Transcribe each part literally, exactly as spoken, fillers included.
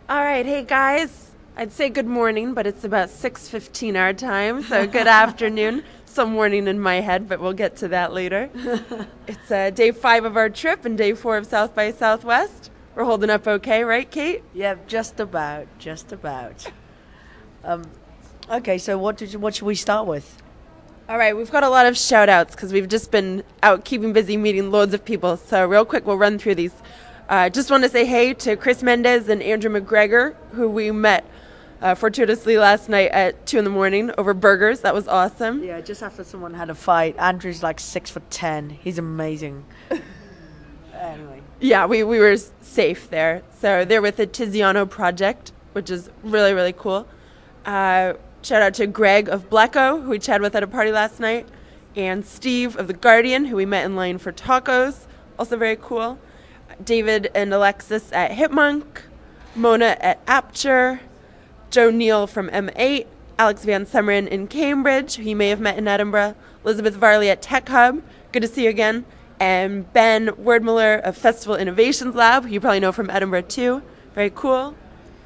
All right, hey guys. I'd say good morning, but it's about six fifteen our time, so good afternoon. Some morning in my head, but we'll get to that later. It's uh, day five of our trip and day four of South by Southwest. We're holding up okay, right, Kate? Yeah, just about, just about. Um, okay, so what did you, what should we start with? All right, we've got a lot of shout outs because we've just been out keeping busy meeting loads of people. So, real quick, we'll run through these. I uh, just want to say hey to Chris Mendez and Andrew McGregor, who we met uh, fortuitously last night at two in the morning over burgers. That was awesome. Yeah, just after someone had a fight. Andrew's like six foot ten. He's amazing. Anyway. Yeah, we, we were safe there. So they're with the Tiziano Project, which is really, really cool. Uh, shout out to Greg of Blacko, who we chatted with at a party last night, and Steve of The Guardian, who we met in line for tacos. Also very cool. David and Alexis at Hipmunk, Mona at Apture, Joe Neal from M eight, Alex Van Semmeren in Cambridge, who you may have met in Edinburgh, Elizabeth Varley at Tech Hub, good to see you again, and Ben Wordmuller of Festival Innovations Lab, who you probably know from Edinburgh too. Very cool.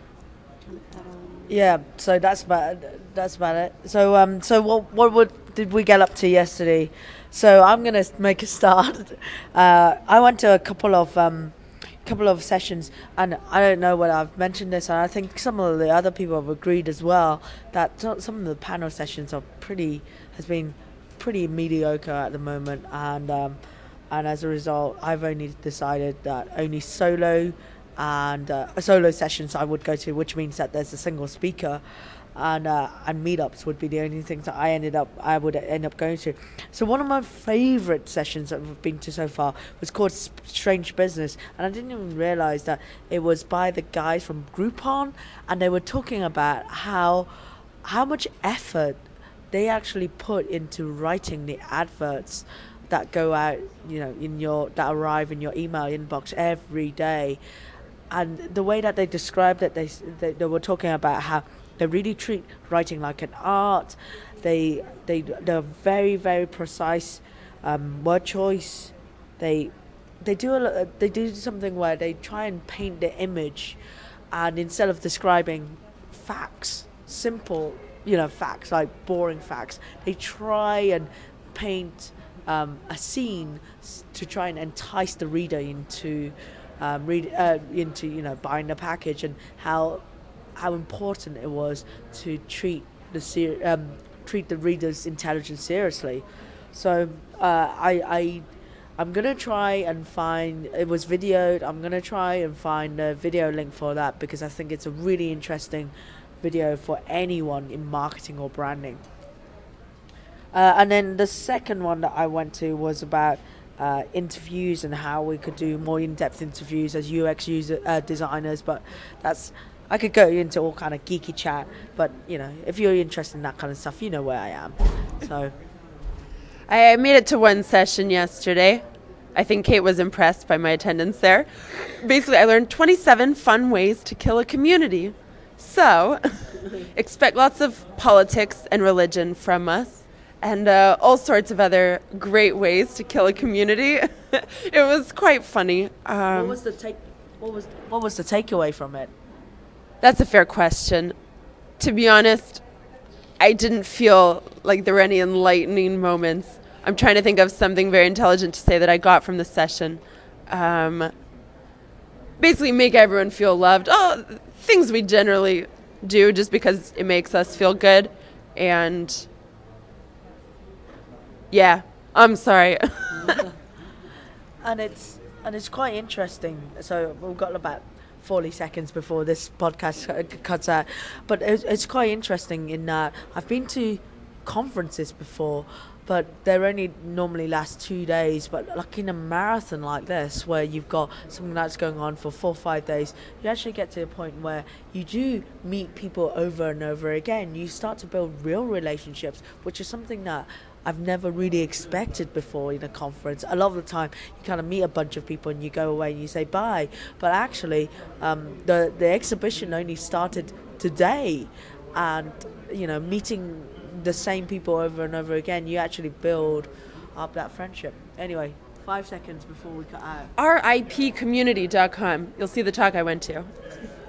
Yeah, so that's about that's about it. So um, so what what would, did we get up to yesterday? So I'm gonna make a start. Uh, I went to a couple of um, couple of sessions, and I don't know whether I've mentioned this, and I think some of the other people have agreed as well that some of the panel sessions are pretty has been pretty mediocre at the moment, and um, and as a result, I've only decided that only solo and uh, solo sessions I would go to, which means that there's a single speaker, and uh, and meetups would be the only things that I ended up I would end up going to. So one of my favorite sessions that we've been to so far was called Strange Business, and I didn't even realize that it was by the guys from Groupon, and they were talking about how how much effort they actually put into writing the adverts that go out, you know, in your that arrive in your email inbox every day. And the way that they described it, they, they they were talking about how they really treat writing like an art. They they they're very very precise um, word choice. They they do a they do something where they try and paint the image, and instead of describing facts, simple you know facts like boring facts, they try and paint um, a scene to try and entice the reader into. Um, read uh, into you know buying the package, and how how important it was to treat the ser- um, treat the reader's intelligence seriously. So uh, I I I'm gonna try and find it was videoed. I'm gonna try and find a video link for that because I think it's a really interesting video for anyone in marketing or branding. Uh, and then the second one that I went to was about. Uh, interviews and how we could do more in-depth interviews as U X user uh, designers, but that's I could go into all kind of geeky chat. But you know, if you're interested in that kind of stuff, you know where I am. So I made it to one session yesterday. I think Kate was impressed by my attendance there. Basically, I learned twenty-seven fun ways to kill a community. So expect lots of politics and religion from us. And uh, all sorts of other great ways to kill a community. It was quite funny. Um, what was the take? What was what was the takeaway from it? That's a fair question. To be honest, I didn't feel like there were any enlightening moments. I'm trying to think of something very intelligent to say that I got from the session. Um, basically, make everyone feel loved. Oh, things we generally do just because it makes us feel good, and. Yeah, I'm sorry. and it's and it's quite interesting. So we've got about forty seconds before this podcast cuts out, but it's, it's quite interesting in that I've been to conferences before, but they're only normally last two days. But like in a marathon like this, where you've got something that's going on for four or five days, you actually get to a point where you do meet people over and over again. You start to build real relationships, which is something that I've never really expected before in a conference. A lot of the time, you kind of meet a bunch of people and you go away and you say bye. But actually, um, the the exhibition only started today, and you know, meeting the same people over and over again, you actually build up that friendship. Anyway, five seconds before we cut out. R I P community dot com. You'll see the talk I went to.